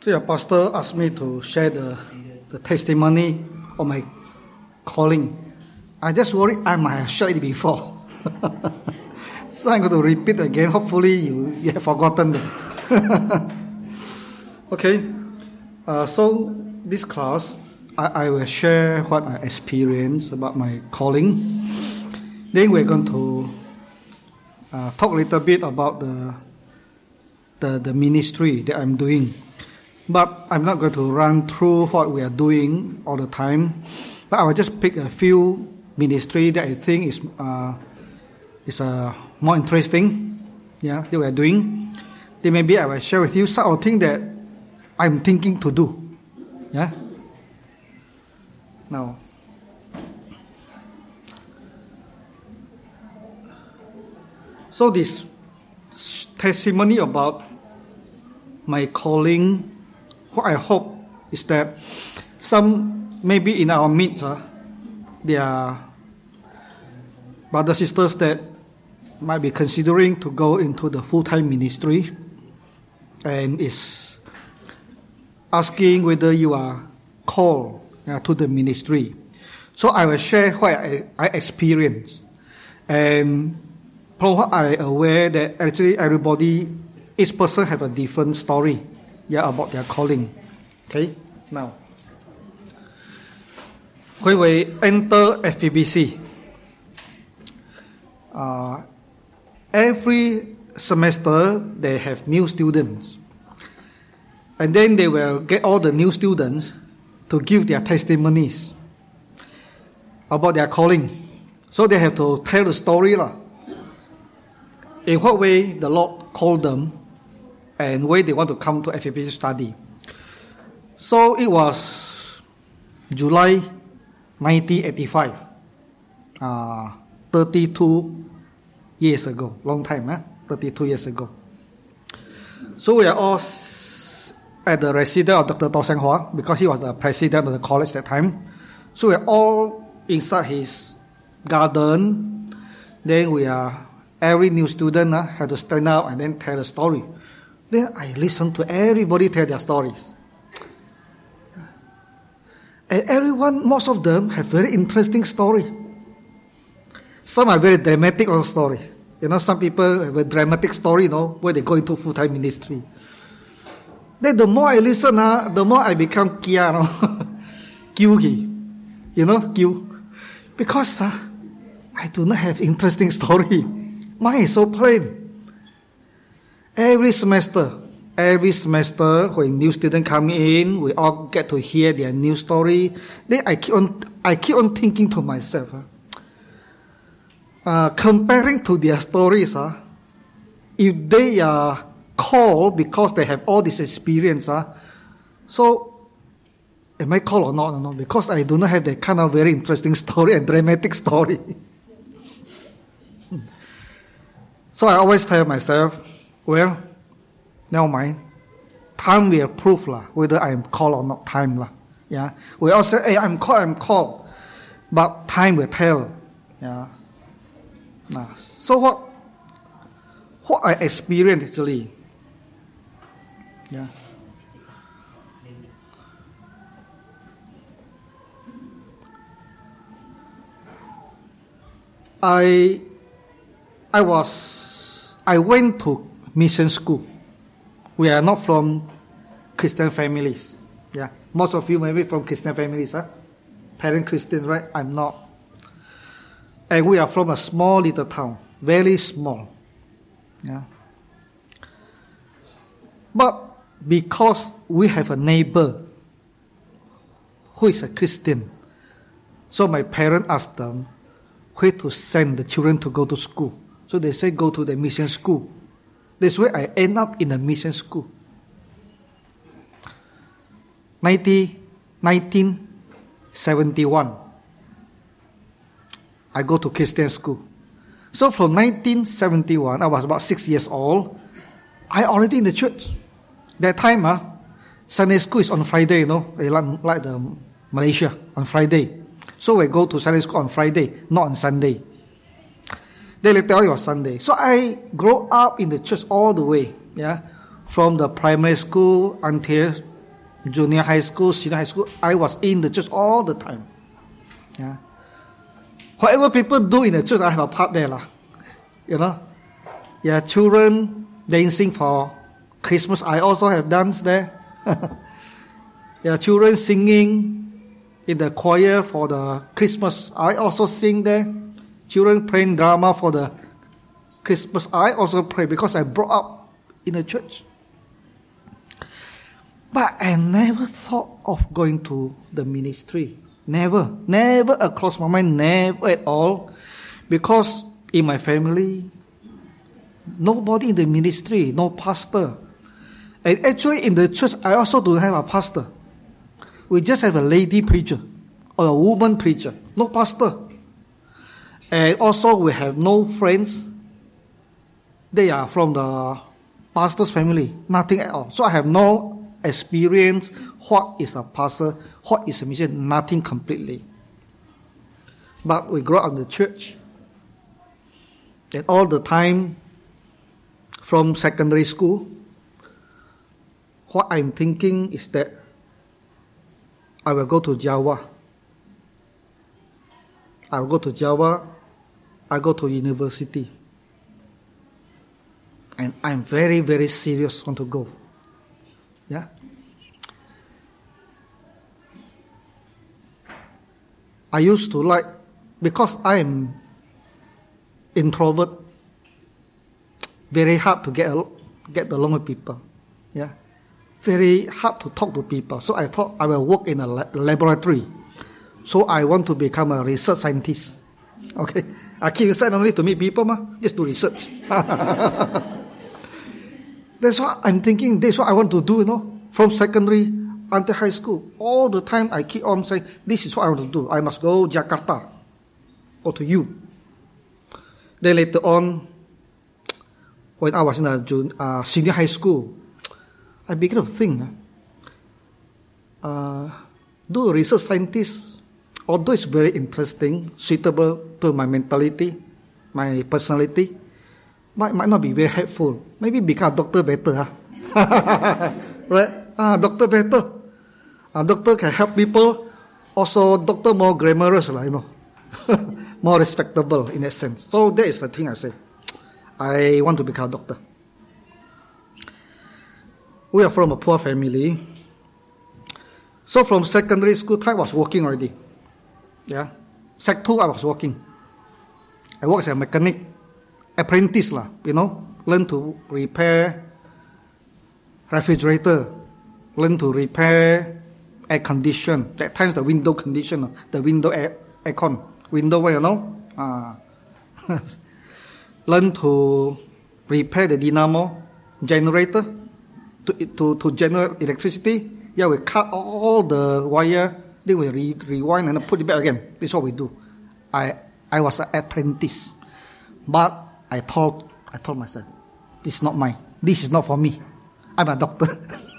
So your pastor asked me to share the testimony of my calling. I just worry I might have shared it before. So I'm going to repeat again. Hopefully you have forgotten them. Okay. So this class, I will share what I experienced about my calling. Then we're going to talk a little bit about the ministry that I'm doing. But I'm not going to run through what we are doing all the time. But I will just pick a few ministry that I think is more interesting. That we are doing. Then maybe I will share with you some of the things that I'm thinking to do. Now, so this testimony about my calling, what I hope is that some maybe in our midst, there are brothers and sisters that might be considering to go into the full-time ministry and is asking whether you are called to the ministry. So I will share what I experienced. And from what I am aware that actually each person have a different story about their calling. Okay, now, when we enter FEBC, every semester they have new students. And then they will get all the new students to give their testimonies about their calling. So they have to tell the story. In what way the Lord called them and why they want to come to FEBC study. So it was July 1985, 32 years ago, long time, 32 years ago. So we are all at the residence of Dr. Toh Seng Hua, because he was the president of the college at that time. So we are all inside his garden. Then every new student had to stand up and then tell a story. Then I listened to everybody tell their stories. And everyone, most of them have very interesting story. Some are very dramatic story. Some people have a dramatic story, where they go into full-time ministry. Then the more I listen, the more I become kia, kiu. Because I do not have interesting story. Mine is so plain. Every semester, when new students come in, we all get to hear their new story. Then I keep on thinking to myself, comparing to their stories, if they are called because they have all this experience, so am I called or not? No, because I do not have that kind of very interesting story and dramatic story. So I always tell myself, well, never mind. Time will prove whether I am called or not. Time we all say, hey, I'm called, but time will tell. So what I experienced actually, I went to mission school. We are not from Christian families. Most of you may be from Christian families, parent Christians, right? I'm not. And we are from a small little town, very small. But because we have a neighbor who is a Christian, so my parents asked them where to send the children to go to school. So they say go to the mission school. That's why I end up in a mission school. 1971, I go to Christian school. So from 1971, I was about 6 years old, I already in the church. That time, Sunday school is on Friday, like the Malaysia, on Friday. So we go to Sunday school on Friday, not on Sunday. They will tell you on Sunday. So I grew up in the church all the way, from the primary school until junior high school, senior high school, I was in the church all the time. Yeah. Whatever people do in the church, I have a part there. You know. Yeah, children dancing for Christmas, I also have danced there. Yeah, children singing in the choir for the Christmas, I also sing there. Children playing drama for the Christmas, I also pray because I brought up in the church. But I never thought of going to the ministry. Never across my mind, never at all. Because in my family, nobody in the ministry, no pastor. And actually in the church, I also don't have a pastor. We just have a lady preacher or a woman preacher, no pastor. And also we have no friends. They are from the pastor's family, nothing at all. So I have no experience what is a pastor, what is a mission, nothing completely. But we grow up in the church. And all the time, from secondary school, what I'm thinking is that I will go to Java. I will go to Java. I go to university. And I'm very, very serious want to go. Yeah. I used to like, because I'm introvert, very hard to get along with people. Yeah. Very hard to talk to people. So I thought I will work in a laboratory. So I want to become a research scientist. Okay. I keep saying only to meet people, just do research. That's what I'm thinking. That's what I want to do, from secondary until high school. All the time I keep on saying, this is what I want to do. I must go Jakarta. Go to you. Then later on, when I was in a senior high school, I began to think, do a research scientist, although it's very interesting, suitable to my mentality, my personality, but it might not be very helpful. Maybe become a doctor better. Right? Doctor better. Doctor can help people. Also, doctor more glamorous, more respectable in that sense. So that is the thing I say. I want to become a doctor. We are from a poor family. So from secondary school time, I was working already. Yeah. Sec 2, I was working. I worked as a mechanic, apprentice, learn to repair refrigerator, learn to repair air condition. That times the window condition, the window aircon, window, learn to repair the dynamo generator to generate electricity. Yeah, we cut all the wire, then we rewind and put it back again. This is what we do. I was an apprentice, but I told myself, this is not mine. This is not for me. I'm a doctor.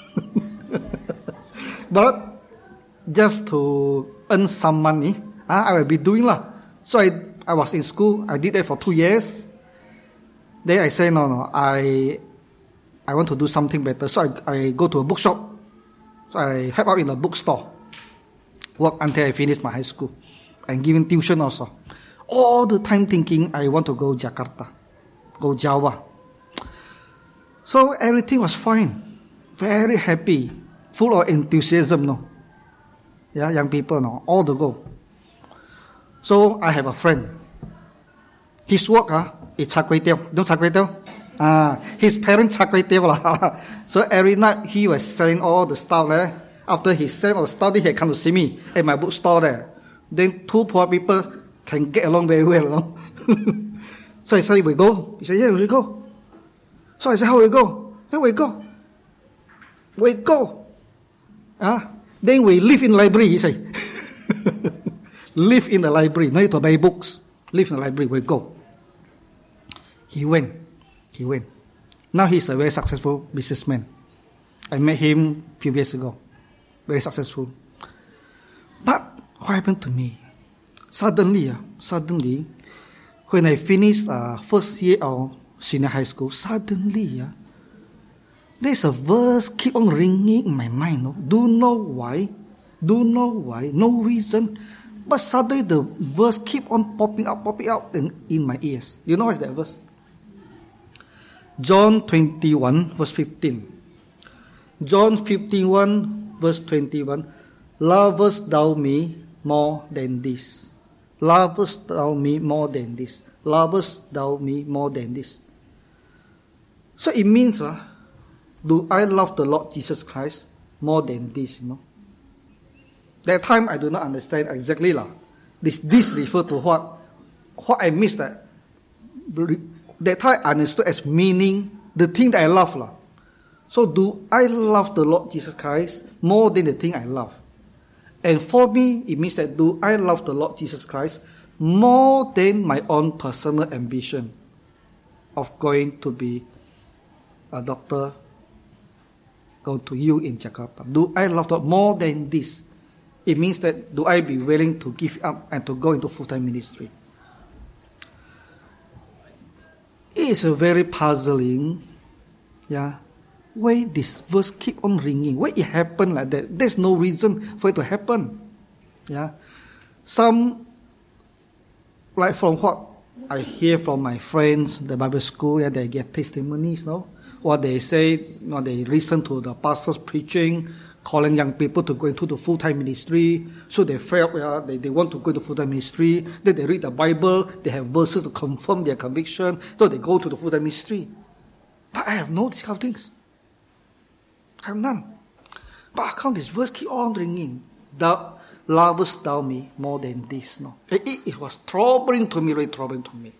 But just to earn some money, I will be doing . So I was in school. I did that for 2 years. Then I say, no, I want to do something better. So I go to a bookshop. So I help out in a bookstore. Work until I finish my high school. And giving tuition also. All the time thinking I want to go Jakarta. Go Java. So everything was fine. Very happy. Full of enthusiasm, Yeah, young people, all the go. So I have a friend. His work, is char kway teow. Don't char kway teow? His parents char kway teow. So every night he was selling all the stuff there. After he sell all the stuff, he had come to see me at my bookstore there. Then two poor people can get along very well. So I said, we go? He said, yeah, we go. So I said, how we go? He said, we go. We go. Then we live in the library, he said. Live in the library, no need to buy books. Live in the library, we go. He went. Now he's a very successful businessman. I met him a few years ago. Very successful. But what happened to me? Suddenly, when I finished first year of senior high school, suddenly, There's a verse keep on ringing in my mind. No? Do know why. No reason. But suddenly the verse keep on popping out in my ears. You know what's that verse? John 21 verse 15. John 51 verse 21. Lovest thou me more than this? Lovest thou me more than this? Lovest thou me more than this? So it means, do I love the Lord Jesus Christ more than this, That time I do not understand exactly. This refer to what I missed. That time I understood as meaning the thing that I love. So do I love the Lord Jesus Christ more than the thing I love? And for me, it means that do I love the Lord Jesus Christ more than my own personal ambition of going to be a doctor, go to U in Jakarta? Do I love God more than this? It means that do I be willing to give up and to go into full-time ministry? It is a very puzzling, why this verse keep on ringing? Why it happened like that? There's no reason for it to happen. Some, like from what I hear from my friends, the Bible school, they get testimonies, What they say, they listen to the pastors preaching, calling young people to go into the full-time ministry. So they felt they want to go to full-time ministry. Then they read the Bible. They have verses to confirm their conviction. So they go to the full-time ministry. But I have no these kind of things. I have none. But how come this verse keep on ringing? Thou lovest thou me more than this? It was troubling to me, really troubling to me.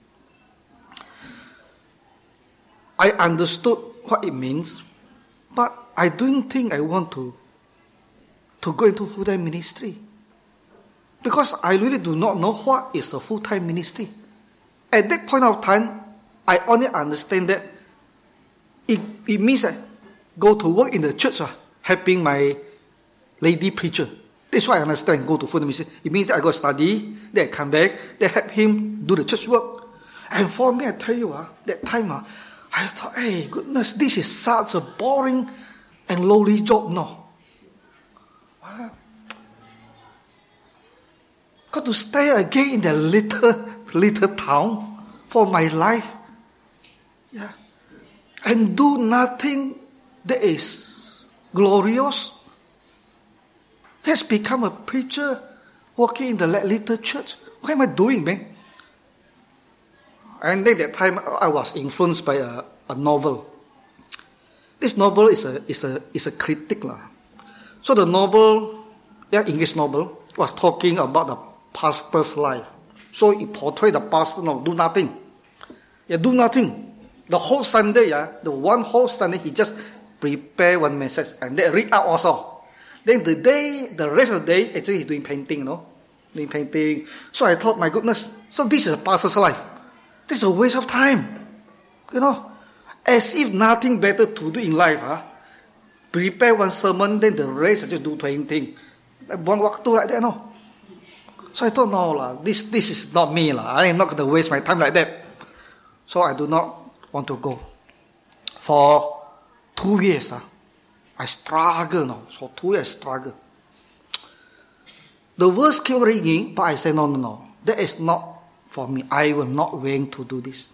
I understood what it means, but I don't think I want to go into full-time ministry. Because I really do not know what is a full-time ministry. At that point of time, I only understand that it means that go to work in the church, helping my lady preacher. That's why I understand, go to full-time ministry. It means that I go study, then I come back, then help him do the church work. And for me, I tell you, that time, I thought, hey, goodness, this is such a boring and lowly job, Got to stay again in that little town for my life. And do nothing that is glorious. Just become a preacher working in the little church. What am I doing, man? And then that time I was influenced by a novel. This novel is a critic. So the novel, English novel, was talking about the pastor's life. So it portrayed the pastor, do nothing. Do nothing. The whole Sunday, the one whole Sunday, he just prepare one message and then read out also. Then the rest of the day, actually he's doing painting, Doing painting. So I thought, my goodness, so this is a pastor's life. This is a waste of time. As if nothing better to do in life. Prepare one sermon, then the rest I just do painting. One waktu like that, So I thought, no, this is not me. I am not going to waste my time like that. So I do not want to go. For 2 years, I struggle. So 2 years struggle. The verse kept ringing, but I said, no. That is not for me. I am not willing to do this.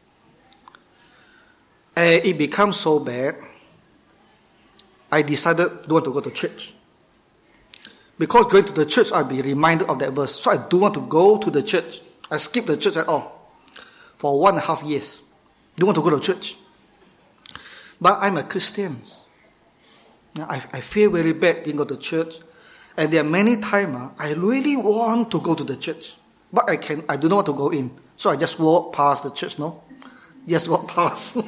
And it becomes so bad, I decided I don't want to go to church. Because going to the church, I'll be reminded of that verse. So I don't want to go to the church. I skipped the church at all. For 1.5 years. Don't want to go to church. But I'm a Christian. I feel very bad didn't go to church. And there are many times I really want to go to the church. But I do not want to go in. So I just walk past the church, Just walk past.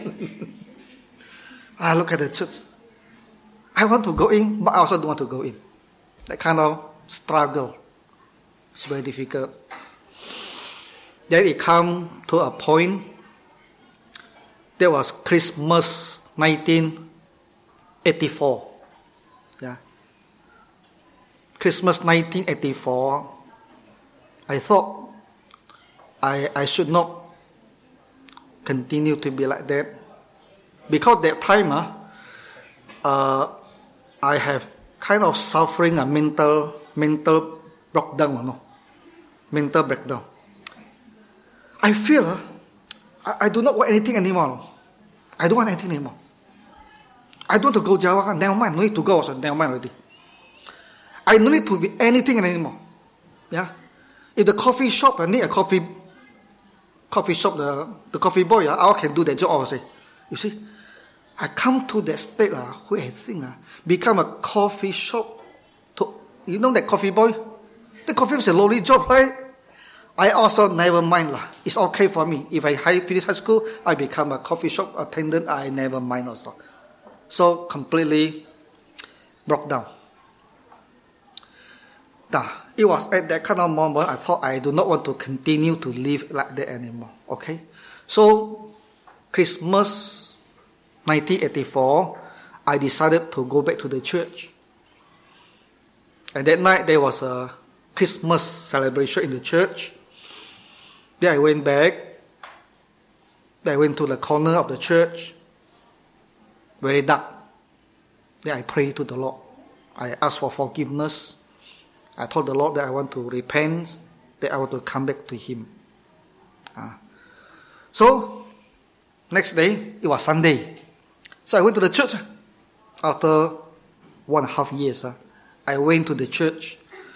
I look at the church. I want to go in, but I also don't want to go in. That kind of struggle. It's very difficult. Then it come to a point. There was Christmas 1984. Christmas 1984. I thought I should not continue to be like that. Because that time, I have kind of suffering a mental breakdown, no? Mental breakdown. I feel I do not want anything anymore. I don't want anything anymore. I don't want to go Java. Never mind. No need to go. Also, never mind already. I don't need to be anything anymore. Yeah. If the coffee shop, I need a coffee shop, the coffee boy, I can do that job also. You see, I come to that state where I think become a coffee shop. You know that coffee boy? The coffee is a lowly job, right? I also never mind lah. It's okay for me. If I finish high school, I become a coffee shop attendant. I never mind also. So completely broke down. It was at that kind of moment I thought I do not want to continue to live like that anymore. Okay, so Christmas 1984, I decided to go back to the church. And that night there was a Christmas celebration in the church. Then I went back. Then I went to the corner of the church, very dark. Then I prayed to the Lord. I asked for forgiveness. I told the Lord that I want to repent, that I want to come back to Him. So, next day, it was Sunday. So I went to the church. After 1.5 years, I went to the church.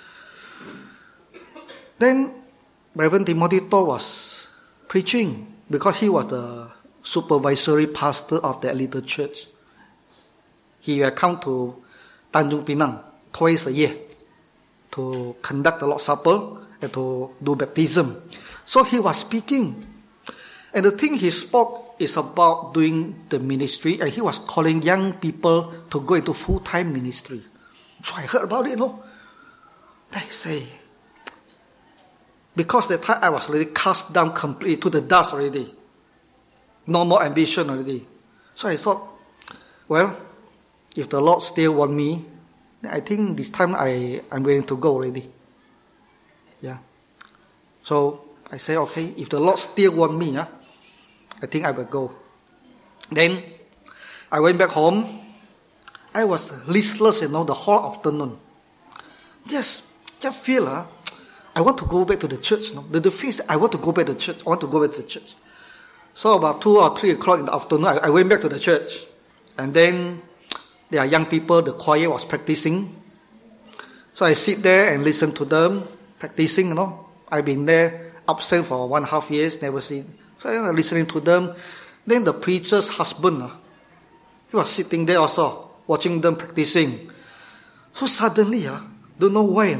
Then, Reverend Timothy Toh was preaching because he was the supervisory pastor of that little church. He had come to Tanjung Pinang twice a year to conduct the Lord's Supper and to do baptism. So he was speaking. And the thing he spoke is about doing the ministry, and he was calling young people to go into full-time ministry. So I heard about it, no? They say, because that time I was already cast down completely to the dust already. No more ambition already. So I thought, well, if the Lord still want me, I think this time I'm willing to go already. Yeah. So I say, okay, if the Lord still want me, I think I will go. Then I went back home. I was listless, the whole afternoon. Just feel, I want to go back to the church. The feeling, I want to go back to the church. I want to go back to the church. So about 2 or 3 o'clock in the afternoon, I went back to the church. And then there are young people, the choir was practicing. So I sit there and listen to them practicing, I've been there absent for 1.5 years, never seen. So I was listening to them. Then the preacher's husband, he was sitting there also, watching them practicing. So suddenly, don't know why,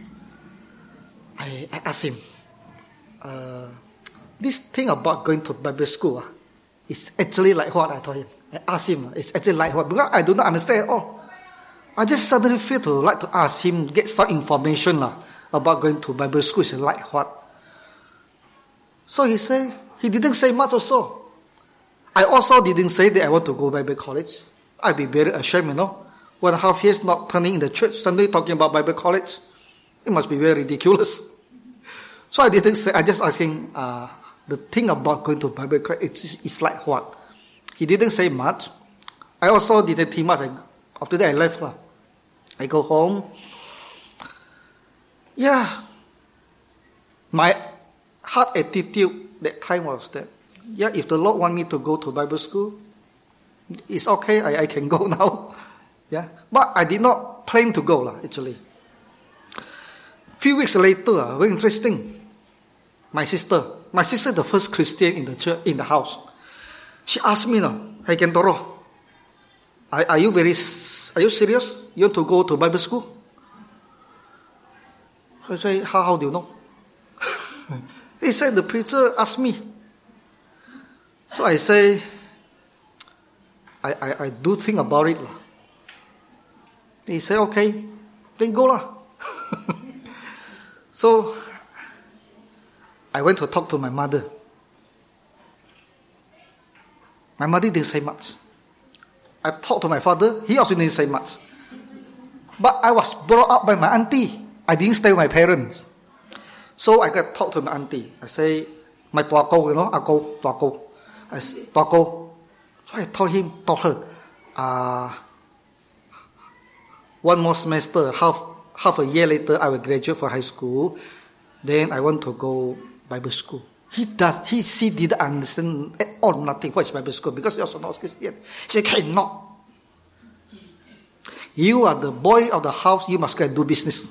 I asked him, this thing about going to Bible school, is actually like what? I told him. I asked him, it's actually like what? Because I do not understand at all. I just suddenly feel to like to ask him, get some information about going to Bible school. Is like what? So he said, he didn't say much also. I also didn't say that I want to go Bible college. I'd be very ashamed, 1.5 years not turning in the church, suddenly talking about Bible college. It must be very ridiculous. So I didn't say, I just asked him, the thing about going to Bible college, it's like what? He didn't say much. I also didn't think much. After that I left. I go home. Yeah. My heart attitude that time was that, if the Lord want me to go to Bible school, it's okay, I can go now. Yeah. But I did not plan to go, actually. Few weeks later, very interesting. My sister, the first Christian in the church, in the house, she asked me, hey Kentoro, are you serious? You want to go to Bible school? I say, how do you know? He said, the preacher asked me. So I say, I do think about it. He said, okay, then go . So I went to talk to my mother. My mother didn't say much. I talked to my father, he also didn't say much. But I was brought up by my auntie. I didn't stay with my parents. So I got to talk to my auntie. I say, my tuako, tuako. I say, tuako. So I told her, one more semester, half a year later, I will graduate from high school. Then I want to go Bible school. He didn't understand at all nothing what is Bible school because he also not Christian. He said, cannot. You are the boy of the house, you must go and do business.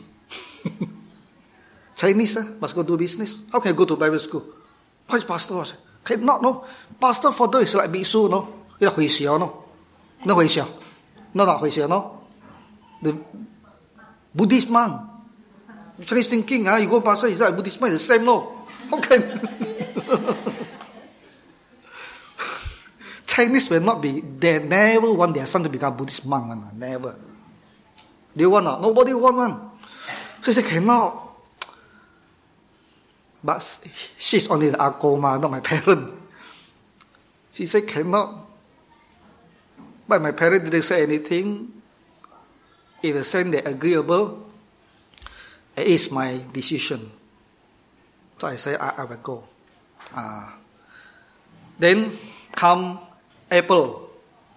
Chinese must go do business. How can I go to Bible school? What is pastor? I said, cannot, no. Pastor for them is like Bisu, no. It's like Huixiao, no. No Huixiao. No, not Huixiao, no. The Buddhist monk. Chinese thinking, you go pastor, he's like Buddhist monk, the same, no. How can? Chinese will not be, they never want their son to become Buddhist monk, never. They want not? Nobody want one. So he said, cannot. But she's only the akoma, not my parent. She said, cannot. But my parents didn't say anything. In the sense they're agreeable. It is my decision. So I say, I will go. Then come April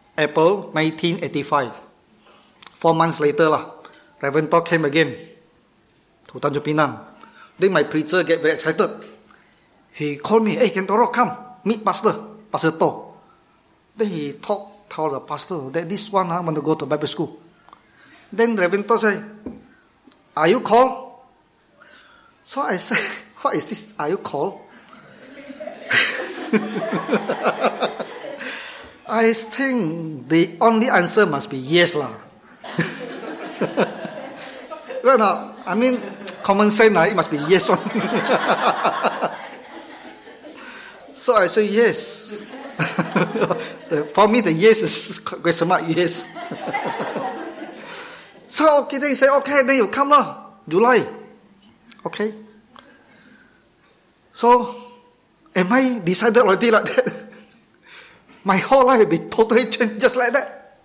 1985. 4 months later, Reverend Talk came again to Tanjung Pinang. Then my preacher get very excited. He called me, hey, Kentoro, come, meet Pastor To. Then he told the pastor that this one want to go to Bible school. Then Reverend To say, are you called? So I said, what is this? Are you called? I think the only answer must be yes, lah. Right now, I mean, common sense, it must be yes one. So I say yes. For me, the yes is question mark, yes. So okay, then he say, okay, then you come July. Okay. So, am I decided already like that? My whole life will be totally changed just like that.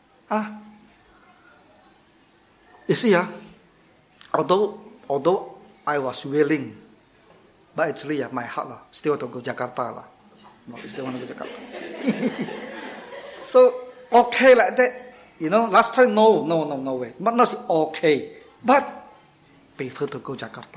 You see, although I was willing, but actually my heart still want to go Jakarta. No, still want to go Jakarta. So, okay like that. Last time, no way. But now it's okay. But, prefer to go Jakarta.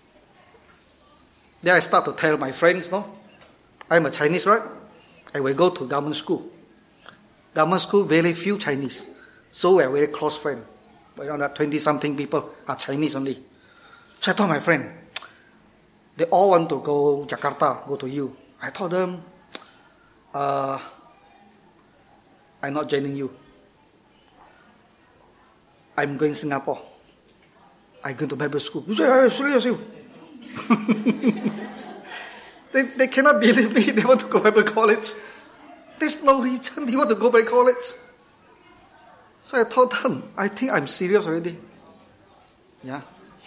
Then I start to tell my friends, I'm a Chinese, right? I will go to government school. Government school, very few Chinese. So we are very close friends. 20-something people are Chinese only. So I told my friend, they all want to go Jakarta, go to you. I told them, I'm not joining you. I'm going to Singapore. I'm going to Bible school. You say, serious you? They cannot believe me. They want to go Bible college. There's no reason they want to go Bible college. So I told them, I think I'm serious already. Yeah.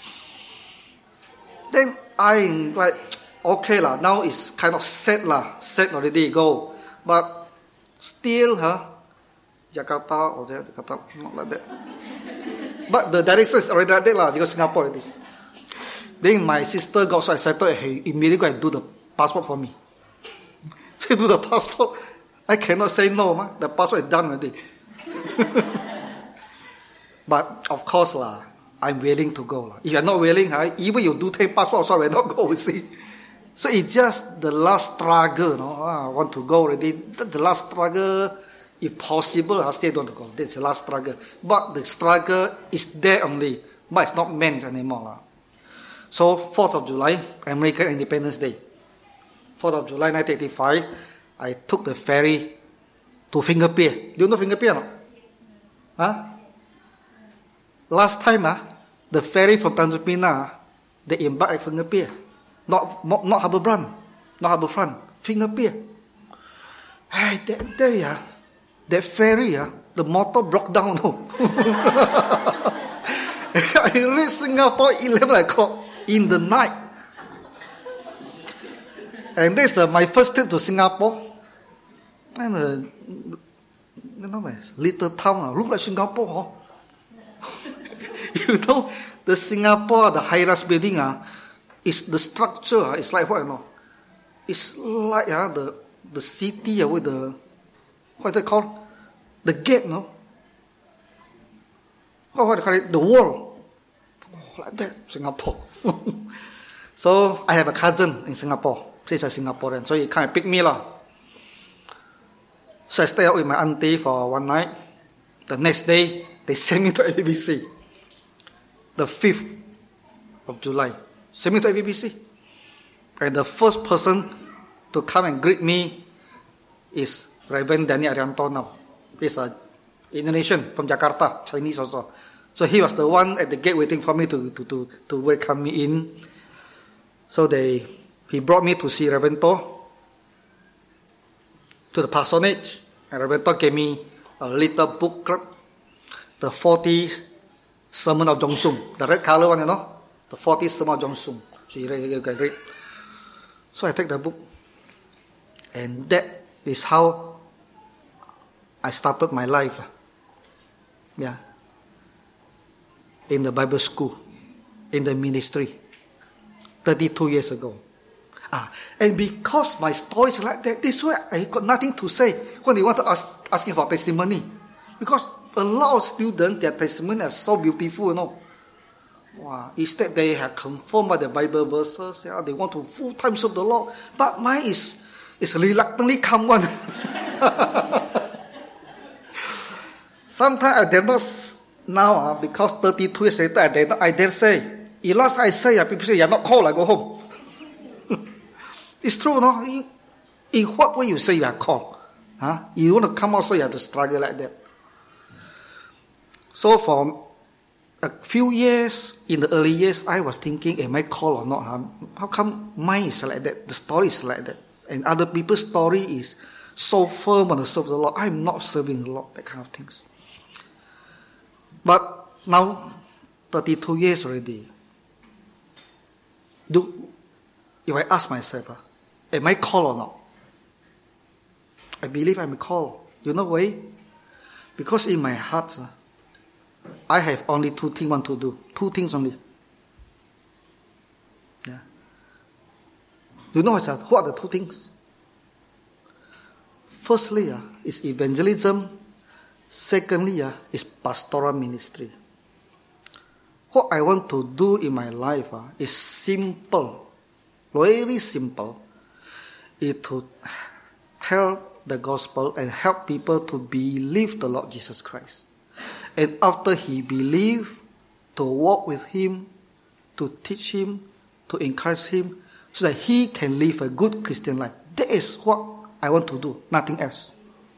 Then I'm like, okay now it's kind of set already, go. But still, Jakarta or Jakarta, not like that. But the direction is already like that, because Singapore already. Then my sister got so excited, he immediately go and do the passport for me. So do the passport. I cannot say no, the passport is done already. But of course, I'm willing to go. If you're not willing, even you do take passport, also I will not go, see. So it's just the last struggle, I want to go already. The last struggle, if possible, I still don't go. That's the last struggle. But the struggle is there only, but it's not meant anymore. So 4th of July, American Independence Day. 4th of July 1985, I took the ferry to Finger Pier. Do you know Finger Pier? No? Last time, the ferry from Tanjung Pinang, they embarked at Finger Pier. Not Harbour Front, Finger Pier. Hey, that day, that ferry, the motor broke down. No. I reached Singapore 11 o'clock in the night. And this is my first trip to Singapore. And little town, look like Singapore. The Singapore, the high-rise building, is the structure. It's like what? It's like the city with the, what they call, the gate. what do you call it? The world. Oh, like that, Singapore. So I have a cousin in Singapore. She's a Singaporean. So he kind of picked me lah. So I stayed out with my auntie for one night. The next day, they sent me to AVBC. The 5th of July. Sent me to AVBC. And the first person to come and greet me is Reverend Danny Arianto now. He's an Indonesian from Jakarta, Chinese also. So he was the one at the gate waiting for me to welcome me in. So he brought me to see Reverend To, to the parsonage. And Reverend To gave me a little booklet, the 40 Sermon of Jong Sung, the red color one, the 40 Sermon of Jong Sung. So you can read. So I take the book, and that is how I started my life. Yeah. In the Bible school, in the ministry, 32 years ago. And because my story is like that, this is why I got nothing to say when they want to asking for testimony. Because a lot of students, their testimony are so beautiful, Wow, instead they have confirmed by the Bible verses. Yeah, they want to full-time serve the Lord. But mine is reluctantly come one. Sometimes I dare not now, because 32 years later, I dare say. If last I say, people say, you're not called, I go home. It's true, no? In what way you say you are called? You want to come out, so you have to struggle like that. So for a few years, in the early years, I was thinking, am I called or not? How come mine is like that? The story is like that. And other people's story is so firm on the serve the Lord. I'm not serving the Lord, that kind of things. But now, 32 years already. If I ask myself, am I called or not? I believe I'm called. You know why? Because in my heart, I have only two things I want to do. Two things only. Yeah. You know what are the two things? Firstly, is evangelism. Secondly, is pastoral ministry. What I want to do in my life is simple, very simple. Is to tell the gospel and help people to believe the Lord Jesus Christ. And after he believes, to walk with him, to teach him, to encourage him, so that he can live a good Christian life. That is what I want to do, nothing else.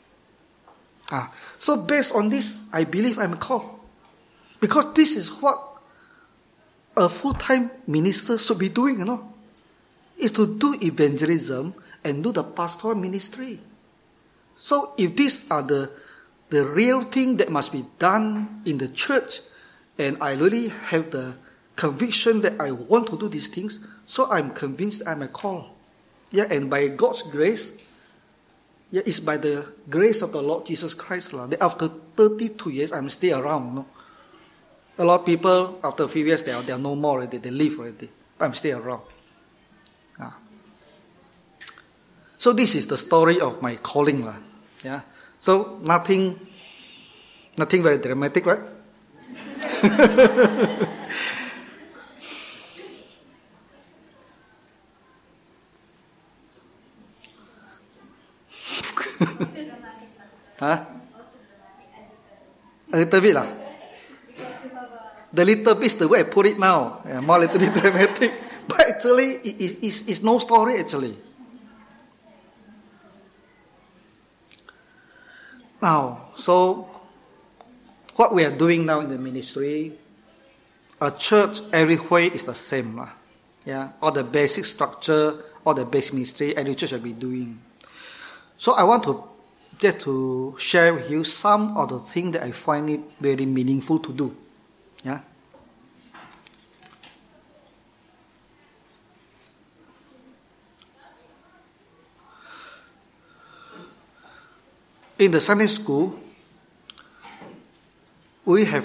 So based on this, I believe I'm called. Because this is what a full-time minister should be doing, is to do evangelism and do the pastoral ministry. So if these are the real thing that must be done in the church, and I really have the conviction that I want to do these things, so I'm convinced I'm a call. Yeah, and by God's grace, it's by the grace of the Lord Jesus Christ that after 32 years, I'm still around. A lot of people, after a few years, they are no more already. They leave already. But I'm still around. So this is the story of my calling. Yeah. So nothing very dramatic, right? A little bit lah. The little bit is the way I put it now. More little bit dramatic. But actually, it's no story actually. Now, so what we are doing now in the ministry, a church everywhere is the same. Yeah, all the basic structure, all the basic ministry, every church will be doing. So I want to get to share with you some of the things that I find it very meaningful to do. Yeah. In the Sunday school, we have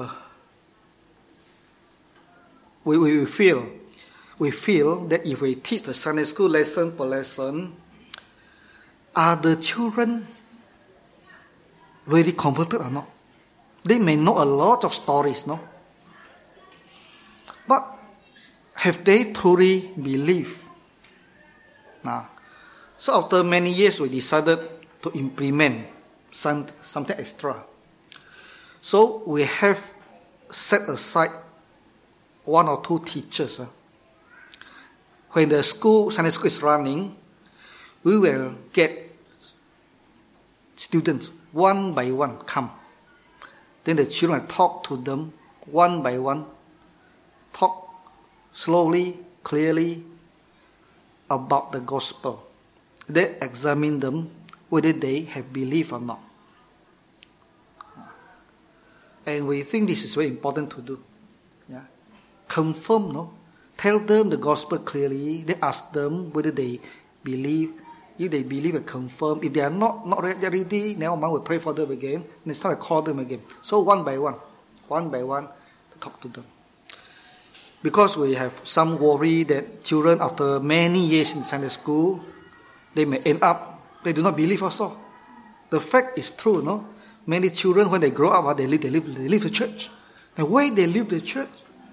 we feel that if we teach the Sunday school lesson per lesson, are the children really converted or not? They may know a lot of stories, no? But have they truly believed? Now, so after many years, we decided to implement something extra. So we have set aside 1 or 2 teachers. When the Sunday school is running, we will get students one by one come. Then the children talk to them one by one, talk slowly, clearly about the gospel. They examine them whether they have believed or not. And we think this is very important to do. Yeah. Confirm, no? Tell them the gospel clearly. They ask them whether they believe. If they believe and confirm. If they are not ready, now Mom will pray for them again. Next time I call them again. So one by one, talk to them. Because we have some worry that children after many years in Sunday school, they may end up, they do not believe also. The fact is true, no? Many children, when they grow up, they leave the church. And why they leave the church?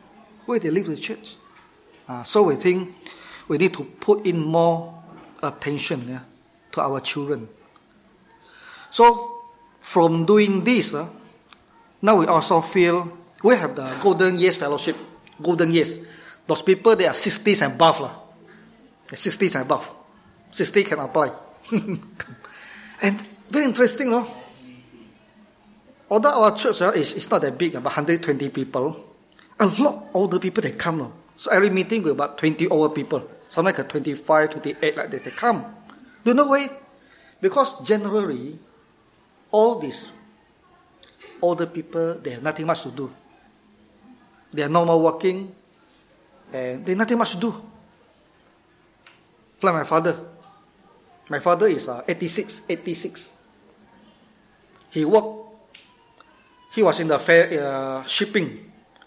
So we think we need to put in more attention to our children. So from doing this, now we also feel we have the Golden Years Fellowship. Golden Years. Those people, they are 60s and above. They're 60s and above. 60 can apply. And very interesting, no? Although our church is not that big, about 120 people, a lot older people, they come. No? So every meeting with about 20 older people, some like 25, 28, like this, they come. Do you know why? Because generally, all these older people, they have nothing much to do. They are no more working, and they have nothing much to do. Like my father. My father is 86. He was in the fair, shipping,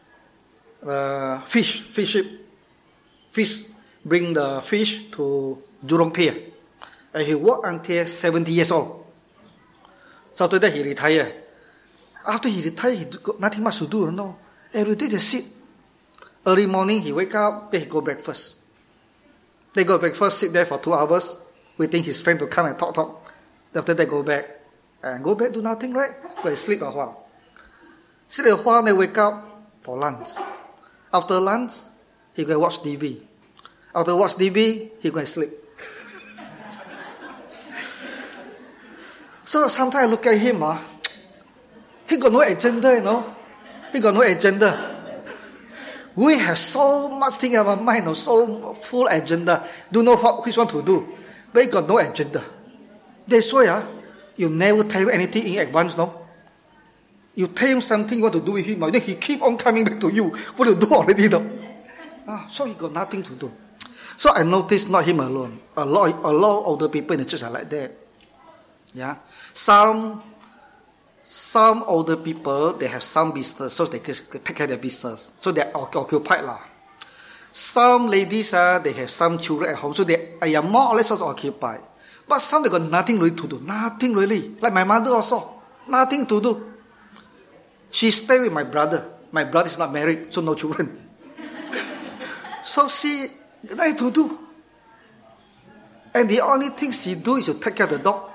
fish, bring the fish to Jurong Pier. And he worked until 70 years old. So after that he retired. After he retired, he got nothing much to do, no. Every day they sit. Early morning he wake up, then he go breakfast. They go breakfast, sit there for 2 hours, waiting his friend to come and talk. After they go back. And go back, do nothing, right? Go and sleep a while. Sleep a while, they wake up for lunch. After lunch, he go and watch TV. After watch TV, he go and sleep. So sometimes I look at him, he got no agenda, you know. He got no agenda. We have so much thing in our mind, so full agenda. Don't know which one to do. But he got no agenda. That's why you never tell him anything in advance, no? You tell him something you want to do with him, then he keep on coming back to you. What to do already, no? So he got nothing to do. So I noticed not him alone. A lot of older people in the church are like that. Yeah. Some older people, they have some business, so they can take care of their business. So they are occupied. Some ladies, they have some children at home, so they are more or less also occupied. But some, they got nothing really to do. Nothing really. Like my mother also. Nothing to do. She stay with my brother. My brother is not married, so no children. So she, nothing to do. And the only thing she do is to take care of the dog.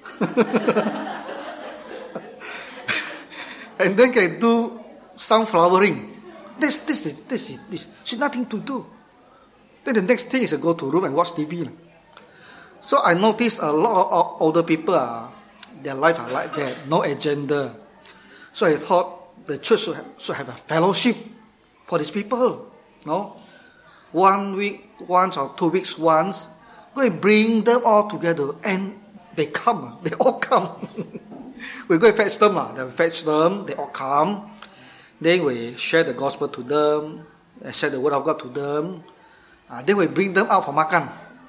And then can do some flowering. This. She nothing to do. Then the next thing is to go to room and watch TV. So I noticed a lot of older people, their life are like that, no agenda. So I thought the church should have a fellowship for these people. No? 1 week once or 2 weeks once, go and bring them all together, and they come. They all come. We go and fetch them. They all come. Then we share the gospel to them, share the word of God to them. Then we bring them out for makan.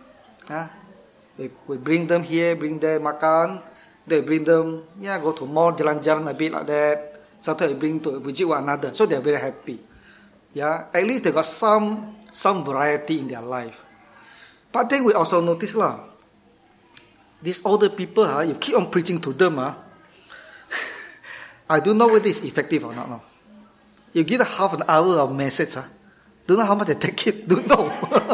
We bring them here, bring them makan. They bring them, go to mall, jalan-jalan a bit like that. Sometimes we bring to visit one another. So they are very happy. At least they got some variety in their life. But then we also notice these older people, you keep on preaching to them, I don't know whether it's effective or not. No. You give a half an hour of message. Don't know how much they take it. Don't know.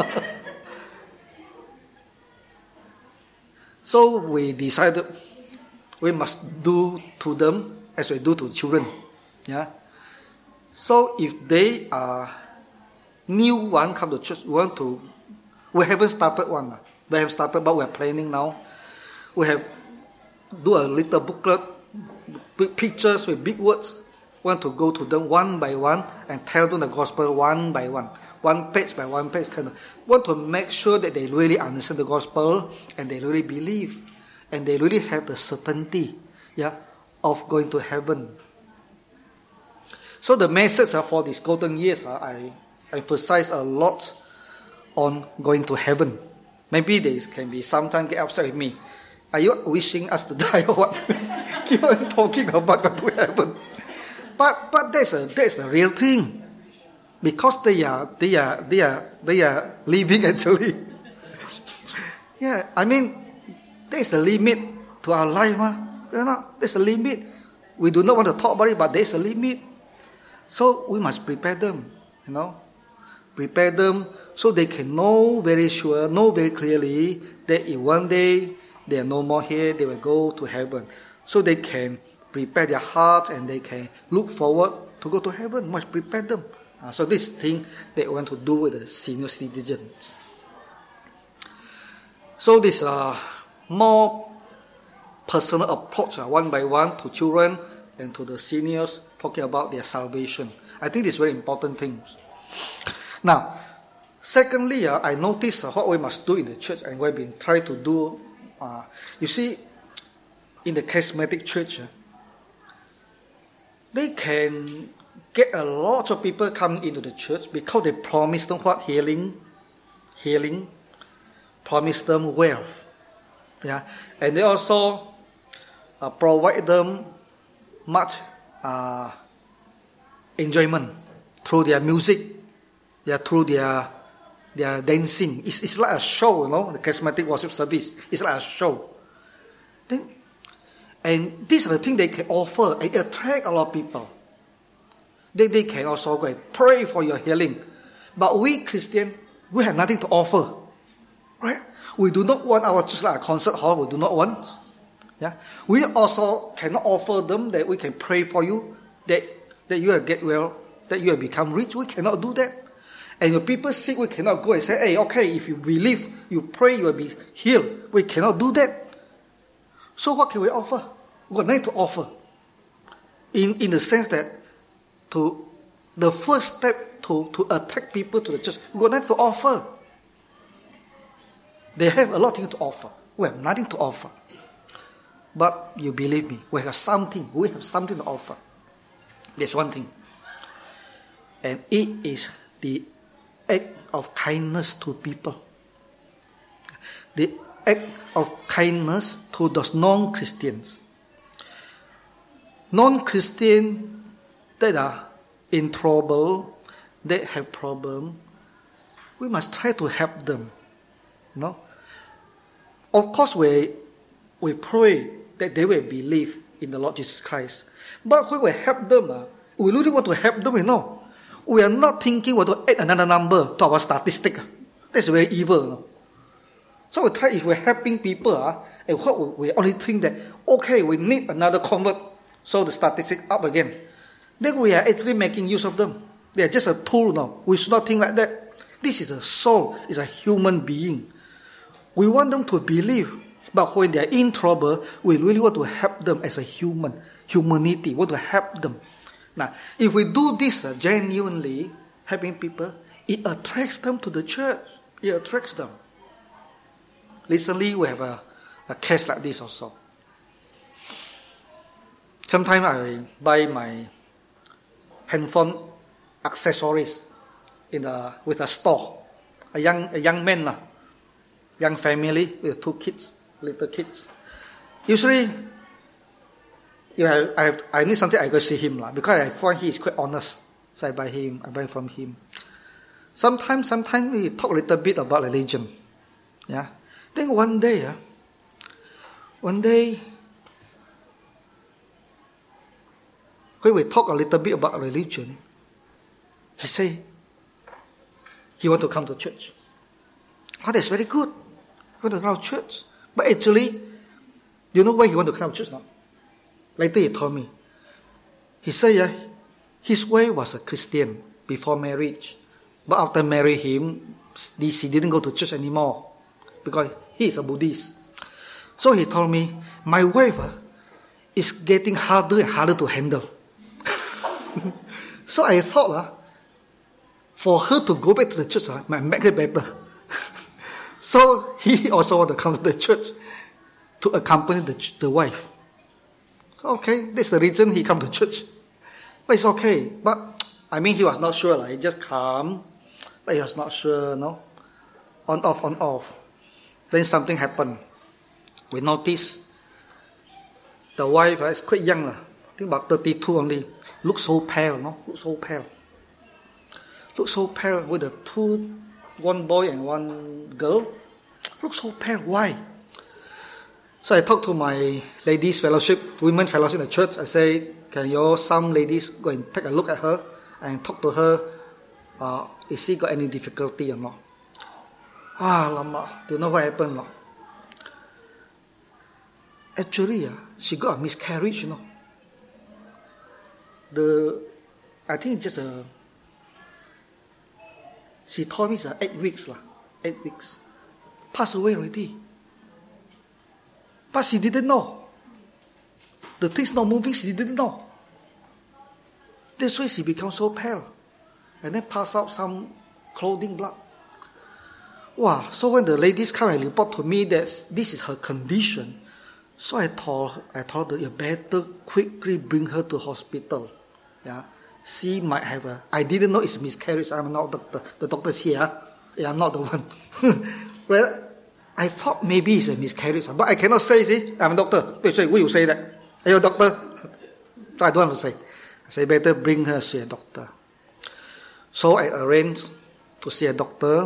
So we decided we must do to them as we do to children. Yeah. So if they are new one come to church, we haven't started one. We have started, but we are planning now. We have do a little booklet, big pictures with big words. Want to go to them one by one and tell them the gospel one by one page by one page. Want to make sure that they really understand the gospel and they really believe and they really have the certainty, of going to heaven. So the message for these golden years, I emphasize a lot on going to heaven. Maybe they can be sometimes get upset with me. Are you wishing us to die or what? Keep on talking about going to heaven. But that's the real thing, because they are living actually. Yeah, I mean, there's a limit to our life, there's a limit. We do not want to talk about it, but there's a limit. So we must prepare them, prepare them so they can know very clearly that if one day they are no more here, they will go to heaven. So they can prepare their heart and they can look forward to go to heaven. Must prepare them. So this thing they want to do with the senior citizens. So this more personal approach, one by one, to children and to the seniors, talking about their salvation. I think this is very important things. Now, secondly, I noticed what we must do in the church, and we've been trying to do. You see, in the charismatic church, they can get a lot of people coming into the church because they promise them what? Healing, promise them wealth. Yeah, and they also provide them much enjoyment through their music, through their dancing. It's like a show, the charismatic worship service. It's like a show. And these are the things they can offer and attract a lot of people. They can also go and pray for your healing. But we Christians, we have nothing to offer. Right? We do not want our church like a concert hall. We do not want. Yeah? We also cannot offer them that we can pray for you, that you will get well, that you will become rich. We cannot do that. And when people sick, we cannot go and say, hey, okay, if you believe, you pray, you will be healed. We cannot do that. So what can we offer? We got nothing to offer. In the sense that the first step to attract people to the church, we got nothing to offer. They have a lot of things to offer. We have nothing to offer. But you believe me, we have something. We have something to offer. There's one thing. And it is the act of kindness to people. The act of kindness to those non-Christians. Non-Christians that are in trouble, that have problem, we must try to help them. Of course, we pray that they will believe in the Lord Jesus Christ. But when we help them, we really want to help them, We are not thinking we want to add another number to our statistic. That's very evil. So we try, if we're helping people, and what we only think that, okay, we need another convert, so the statistic up again. Then we are actually making use of them. They are just a tool now. We should not think like that. This is a soul, it's a human being. We want them to believe, but when they are in trouble, we really want to help them as a humanity. We want to help them. Now, if we do this genuinely, helping people, it attracts them to the church. It attracts them. Recently, we have a case like this also. Sometimes I buy my handphone accessories with a store. A young man, young family with 2 kids, little kids. Usually, if I need something, I go see him because I find he is quite honest. So I buy from him. Sometimes we talk a little bit about religion. Yeah. Then one day, when we talk a little bit about religion, he say he want to come to church. Oh, that's very good. He want to come to church. But actually, you know why he want to come to church now? Later he told me. He said, his wife was a Christian before marriage. But after marrying him, she didn't go to church anymore because he is a Buddhist. So he told me, my wife is getting harder and harder to handle. So I thought, for her to go back to the church, might make it better. So he also want to come to the church to accompany the wife. So, okay, that's the reason he come to church. But it's okay. But I mean, he was not sure. He just come, but he was not sure. No, on off. Then something happened. We noticed the wife is quite young, I think about 32 only. Look so pale, no? Look so pale. Look so pale with the two, one boy and one girl. Look so pale. Why? So I talked to my ladies fellowship, women fellowship in the church. I say, can some ladies go and take a look at her and talk to her? Is she got any difficulty or not? Lama, do you know what happened? No? Actually, she got a miscarriage, I think just she told me it's 8 weeks. 8 weeks. Passed away already. But she didn't know. The thing's not moving, she didn't know. That's why she became so pale. And then passed out some clothing blood. Wow, so when the ladies come and report to me that this is her condition, so I told her, you better quickly bring her to hospital. Yeah, she might have I didn't know it's miscarriage. I'm not doctor. The doctor's here. Yeah, I'm not the one. Well, I thought maybe it's a miscarriage, but I cannot say. See, I'm a doctor. They say, will you say that? Are you a doctor? So I don't want to say. I say better bring her to see a doctor. So I arranged to see a doctor.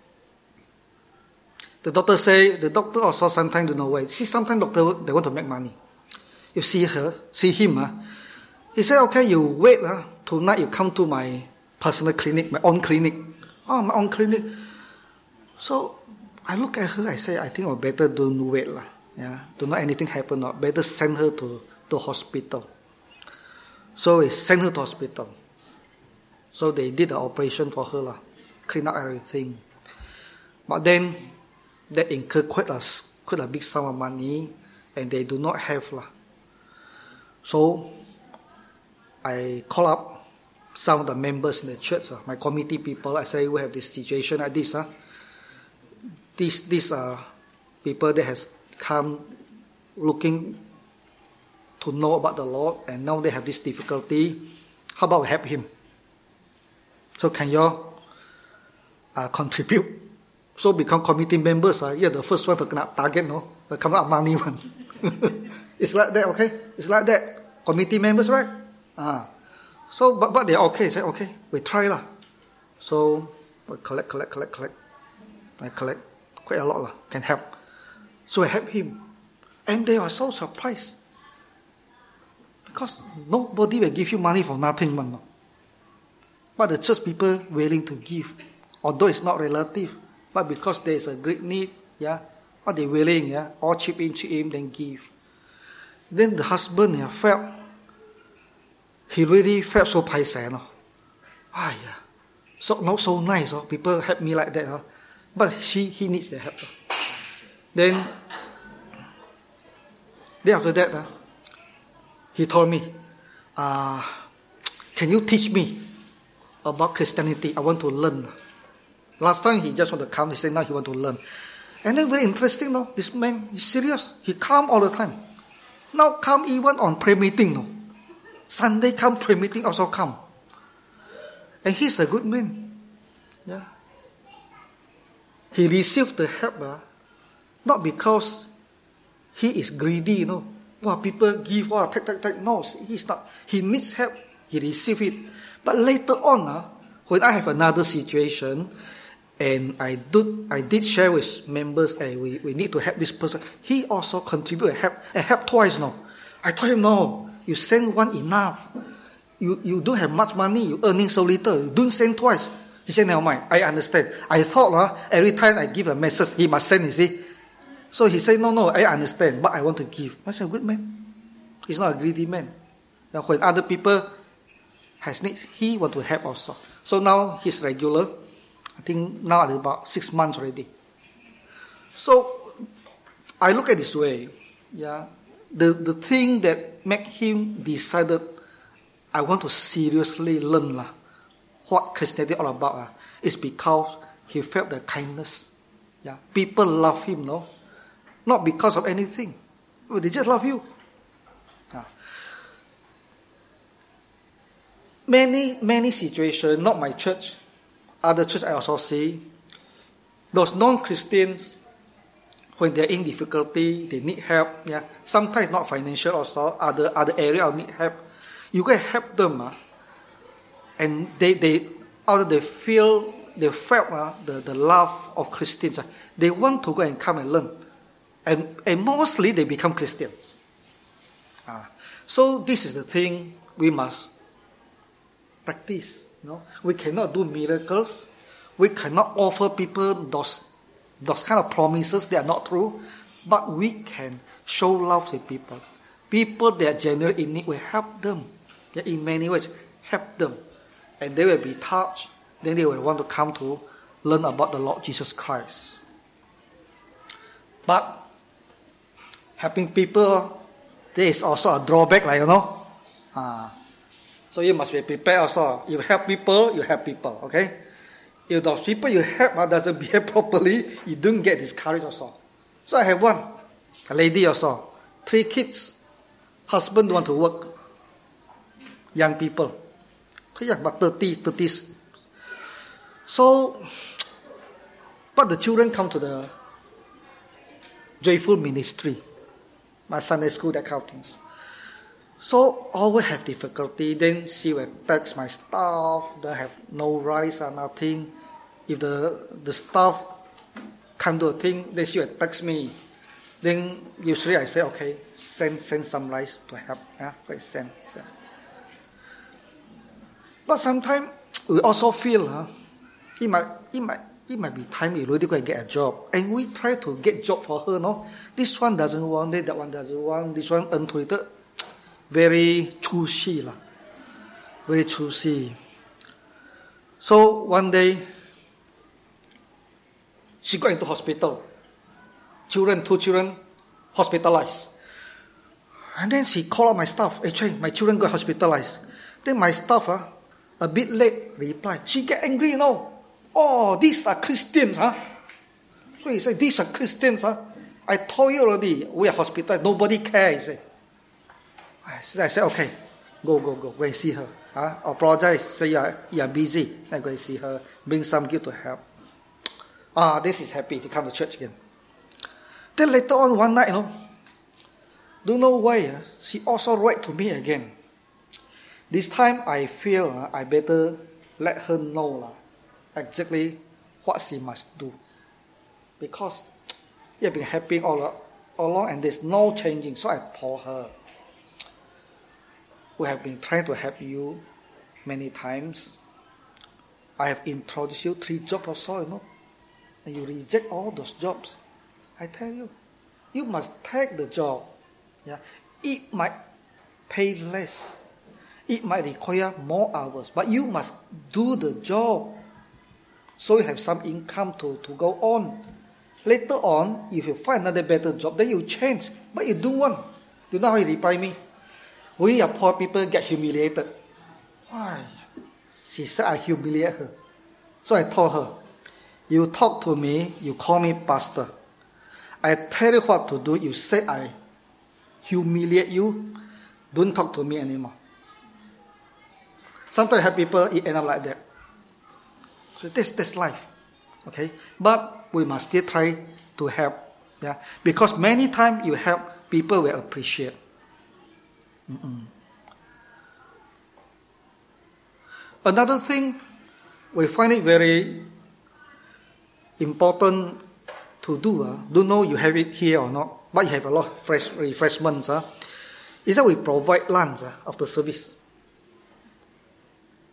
The doctor also sometimes don't know why. See, sometimes doctor, they want to make money. You see him. He said, okay, you wait. Tonight you come to my personal clinic, my own clinic. Oh, my own clinic. So I look at her, I say, I think I better don't wait. Yeah, don't know anything happen. Better send her to hospital. So we sent her to hospital. So they did the operation for her, clean up everything. But then that incurred quite a big sum of money, and they do not have. So I call up some of the members in the church, my committee people. I say, we have this situation like this. These are people that has come looking to know about the Lord, and now they have this difficulty. How about we help him? So can you contribute? So become committee members. You're the first one to target, no? The come up money one. It's like that, okay? It's like that. Committee members, right? So, but they're okay. Say, okay, we try . So we collect. I collect quite a lot can help. So I help him. And they are so surprised. Because nobody will give you money for nothing, man. But the church people willing to give. Although it's not relative. But because there is a great need, but they willing, all chip in, then give. Then the husband, he really felt so paiseh. So not so nice. People help me like that. But he needs the help. Then after that, he told me, can you teach me about Christianity? I want to learn. Last time he just want to come. He said now he want to learn. And then very interesting, this man is serious. He come all the time. Now come even on prayer meeting. Sunday come prayer meeting also come. And he's a good man. Yeah. He received the help, not because he is greedy, people give, take. No, he's not. He needs help. He received it. But later on, when I have another situation, and I did share with members, we need to help this person. He also contributed help twice. I told him, no, you send one enough. you don't have much money, you earning so little, you don't send twice. He said, never mind, I understand. I thought every time I give a message, he must send, you see. So he said, no, I understand, but I want to give. I said, good man. He's not a greedy man. Now, when other people has needs, he want to help also. So now he's regular. I think now about 6 months already. So I look at this way. Yeah, the thing that make him decided, I want to seriously learn what Christianity all about is because he felt the kindness. Yeah, people love him, no, not because of anything. They just love you. Many situations, not my church, other church I also see, those non-Christians, when they're in difficulty, they need help. Yeah, sometimes not financial also, other area need help. You can help them, and they felt the love of Christians. They want to go and come and learn, and mostly they become Christians. So this is the thing we must practice. We cannot do miracles. We cannot offer people those kind of promises that are not true. But we can show love to people. People that are genuinely in need, we help them. In many ways, help them. And they will be touched. Then they will want to come to learn about the Lord Jesus Christ. But helping people, there is also a drawback, So you must be prepared also. You help people, okay? If those people you help doesn't behave properly, you don't get discouraged also. So I have a lady also, 3 kids. Husband don't want to work. Young people. About 30s. So, but the children come to the Joyful Ministry, my Sunday school, that kind of things. So always have difficulty. Then she will text my staff. They have no rice or nothing. If the staff can't do a thing, then she will text me. Then usually I say, okay, send some rice to help. Send. But sometimes we also feel it might be time we really go and get a job, and we try to get job for her. No, this one doesn't want it, that one doesn't want. This one untreated. Very choosy. Very choosy. So one day, she got into hospital. 2 children hospitalized. And then she called out my staff. Actually, my children got hospitalized. Then my staff, a bit late, replied. She get angry, Oh, these are Christians, So he said, these are Christians, I told you already, we are hospitalized. Nobody cares, he said. I said, okay, go and see her. Apologize, say you are busy. I go and see her, bring some gift to help. This is happy to come to church again. Then later on one night, don't know why, she also write to me again. This time I feel I better let her know exactly what she must do. Because you have been helping all along and there's no changing. So I told her, we have been trying to help you many times. I have introduced you 3 jobs or so, and you reject all those jobs. I tell you, you must take the job. Yeah, it might pay less. It might require more hours, but you must do the job so you have some income to go on. Later on, if you find another better job, then you change. But you don't want. You know how he replied me? We are poor people get humiliated. Why? She said I humiliate her. So I told her, you talk to me, you call me pastor. I tell you what to do, you say I humiliate you, don't talk to me anymore. Sometimes I have people, it end up like that. So that's life. Okay? But we must still try to help. Yeah? Because many times you help, people will appreciate. Another thing, we find it very important to do. Don't know you have it here or not, but you have a lot of fresh refreshments. Is that we provide lunch after service.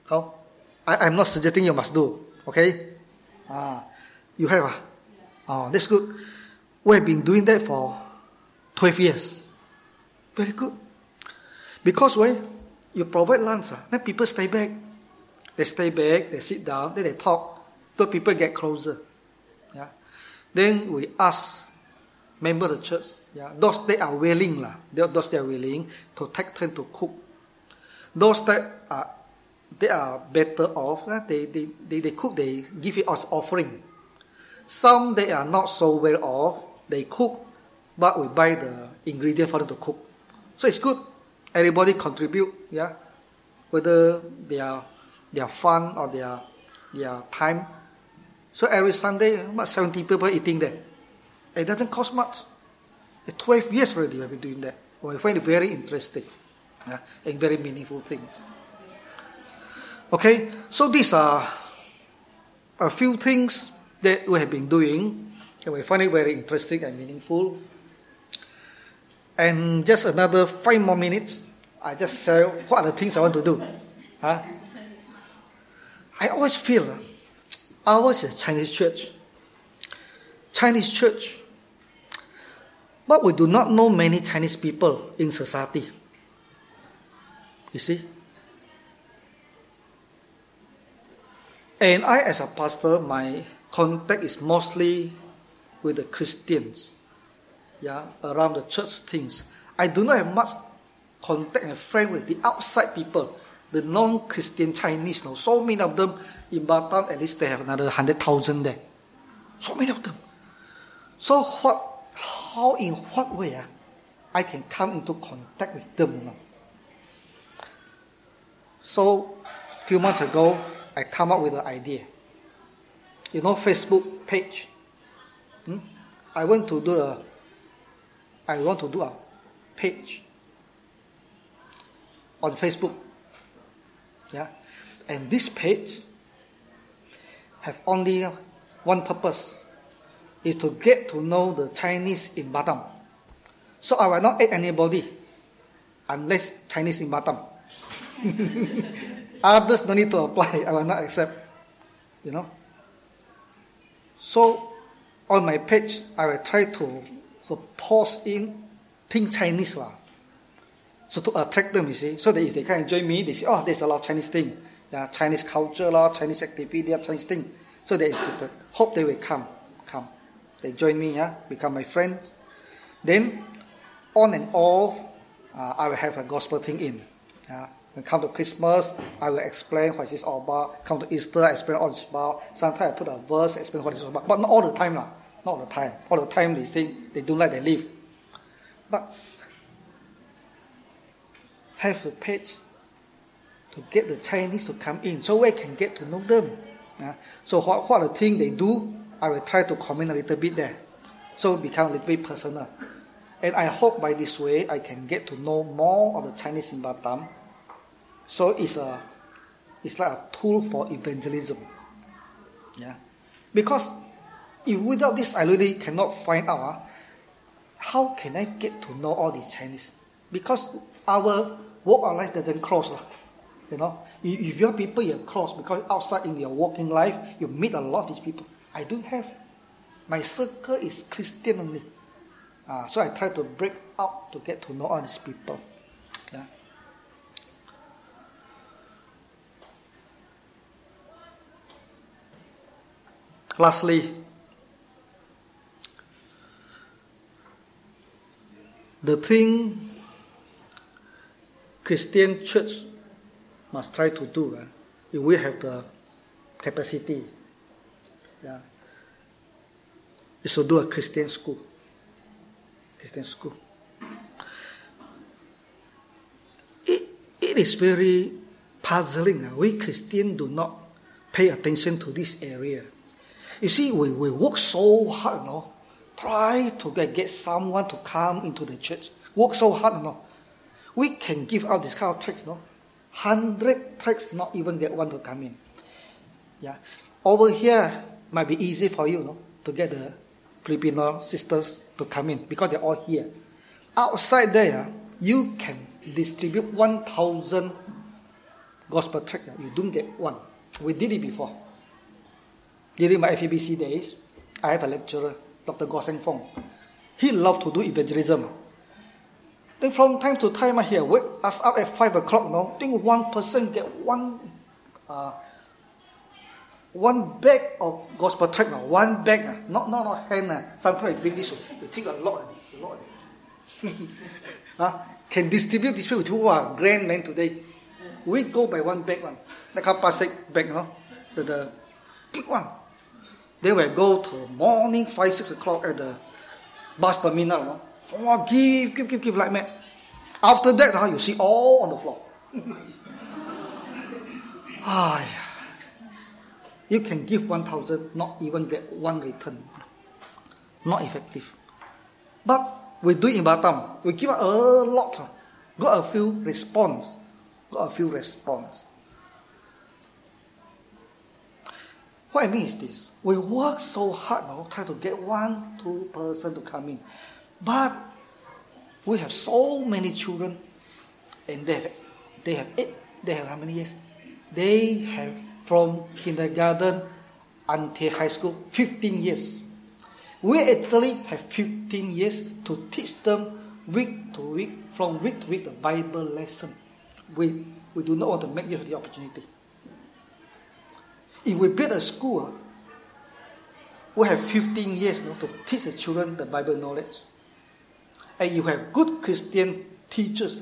How? I'm not suggesting you must do. Okay? You have. That's good. We've been doing that for 12 years. Very good. Because when you provide lunch, then people stay back. They stay back, they sit down, then they talk. Till people get closer. Yeah. Then we ask members of the church, those that are willing, to take turn to cook. Those that are better off, they cook, they give it as offering. Some they are not so well off, they cook, but we buy the ingredient for them to cook. So it's good. Everybody contribute, whether their fun or their time. So every Sunday, about 70 people eating there. It doesn't cost much. 12 years already we have been doing that. We find it very interesting and very meaningful things. Okay, so these are a few things that we have been doing, and we find it very interesting and meaningful. And just another 5 more minutes, I just say what are the things I want to do. I always feel ours is Chinese church. But we do not know many Chinese people in society. You see? And I, as a pastor, my contact is mostly with the Christians, around the church things. I do not have much contact and friend with the outside people, the non-Christian Chinese. Now, so many of them in Batam, at least they have another 100,000 there. So many of them. So in what way I can come into contact with them now? So, a few months ago, I come up with an idea. Facebook page. I want to do a page on Facebook. And this page have only one purpose, is to get to know the Chinese in Batam. So I will not add anybody unless Chinese in Batam. Others don't need to apply. I will not accept. So on my page, I will try to post in Think Chinese so to attract them, you see. So that if they come and join me, they say, there's a lot of Chinese thing. Chinese culture, Chinese activity, Chinese thing. So they hope they will come. They join me, become my friends. Then, on and off, I will have a gospel thing in. When come to Christmas, I will explain what it's all about. Come to Easter, I explain what it's about. Sometimes I put a verse, explain what it's all about. But not all the time. Not all the time. All the time they think they don't like, they leave. But have a page to get the Chinese to come in so I can get to know them. So what are the things they do, I will try to comment a little bit there. So it becomes a little bit personal. And I hope by this way I can get to know more of the Chinese in Batam. So it's like a tool for evangelism. Because without this, I really cannot find out how can I get to know all these Chinese. Because our walk of life doesn't cross. If your people, you're close, because outside in your working life, you meet a lot of these people. I don't have. My circle is Christian only. So I try to break out to get to know all these people. Lastly, the thing Christian church must try to do, if we have the capacity, is to do a Christian school. It is very puzzling. We Christians do not pay attention to this area. You see, we work so hard, try to get someone to come into the church. Work so hard, We can give out this kind of tricks, 100 tricks, not even get one to come in. Over here might be easy for you, to get the Filipino sisters to come in because they're all here. Outside there, you can distribute 1,000 gospel tract, you don't get one. We did it before. During my FEBC days, I have a lecturer, Dr. Goh Seng Fong. He loved to do evangelism. Then from time to time, he wake us up at 5 o'clock. No, I think one person get one bag of gospel tract. No, one bag, not hand. Sometimes I bring this. We take a lot. Can distribute this way to grand men today. We go by one bag, like a plastic bag, the big one. They will go to morning 5, 6 o'clock at the bus terminal. Give like that. After that, you see all on the floor. You can give 1,000, not even get one return. Not effective. But we do in Batam. We give a lot. Got a few response. What I mean is this. We work so hard now, try to get 1-2 person to come in. But we have so many children, and they have how many years? They have from kindergarten until high school, 15 years. We actually have 15 years to teach them week to week, from week to week, the Bible lesson. We do not want to make use of the opportunity. If we build a school, we have 15 years to teach the children the Bible knowledge. And you have good Christian teachers,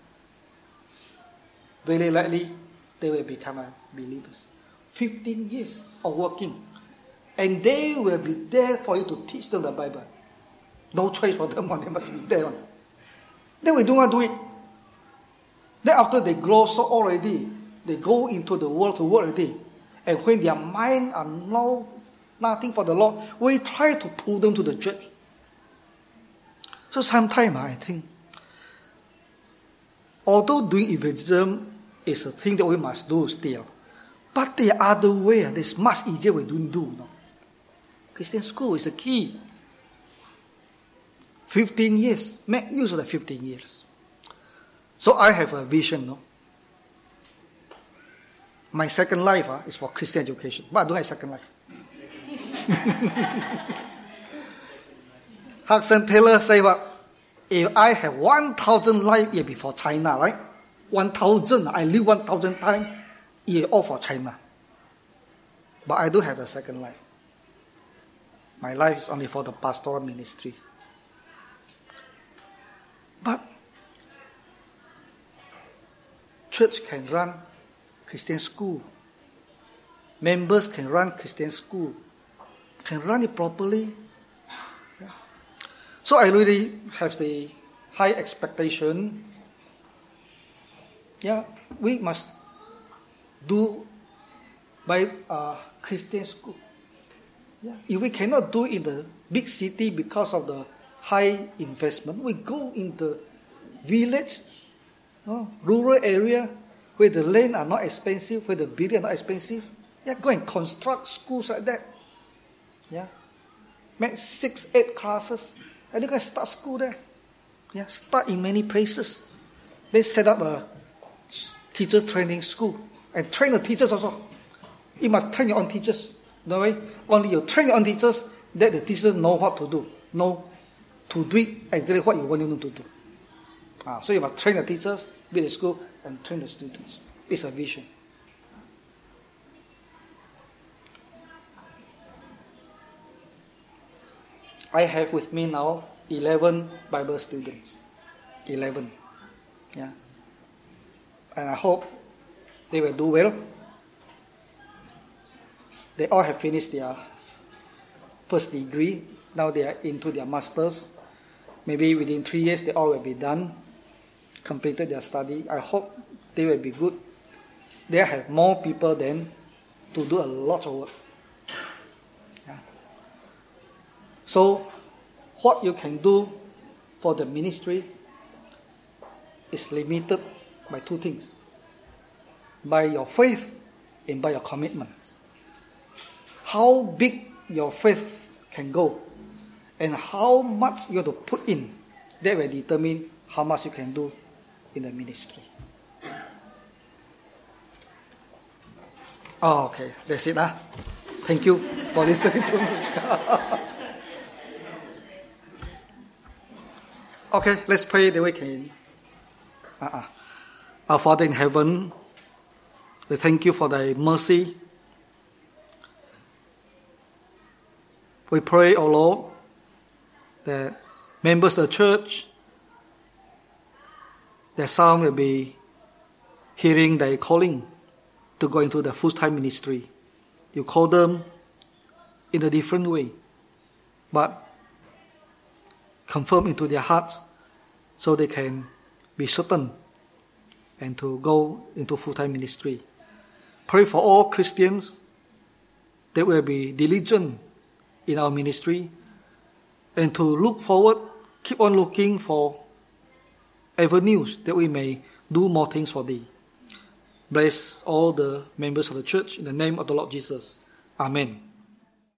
very likely they will become believers. 15 years of working. And they will be there for you to teach them the Bible. No choice for them, they must be there. Then we don't want to do it. Then after they grow so already, they go into the world to work already. And when their mind are nothing for the Lord, we try to pull them to the church. So sometimes I think, although doing evangelism is a thing that we must do still, but the other way, there's much easier we don't do. No? Christian school is the key. 15 years. Make use of the 15 years. So I have a vision. No? My second life is for Christian education. But I don't have second life. Hudson Taylor say what? If I have 1,000 life, it will be for China, right? 1,000, I live 1,000 times, it all for China. But I do have a second life. My life is only for the pastoral ministry. But church can run Christian school. Members can run Christian school. Can run it properly. Yeah. So I really have the high expectation. Yeah, we must do by Christian school. Yeah. If we cannot do in the big city because of the high investment, we go in the village, rural area where the land are not expensive, where the building are not expensive. Yeah, go and construct schools like that. Yeah, make 6, 8 classes, and you can start school there. Yeah, start in many places. They set up a teachers training school and train the teachers also. You must train your own teachers. No way. Only you train your own teachers, that the teachers know what to do, know to do it exactly what you want them to do. So you must train the teachers, build a school, and train the students. It's a vision. I have with me now 11 Bible students. 11. Yeah. And I hope they will do well. They all have finished their first degree. Now they are into their masters. Maybe within 3 years they all will be done, completed their study. I hope they will be good. They have more people then to do a lot of work. Yeah. So what you can do for the ministry is limited by 2 things. By your faith and by your commitment. How big your faith can go and how much you have to put in, that will determine how much you can do in the ministry. Oh, okay. That's it. Thank you for listening to me. Okay, let's pray the way we can. Our Father in heaven, we thank you for thy mercy. We pray, O Lord, that members of the church, that some will be hearing thy calling to go into the full-time ministry. You call them in a different way, but confirm into their hearts so they can be certain and to go into full-time ministry. Pray for all Christians that will be diligent in our ministry and to look forward, keep on looking for avenues that we may do more things for thee. Bless all the members of the church in the name of the Lord Jesus. Amen.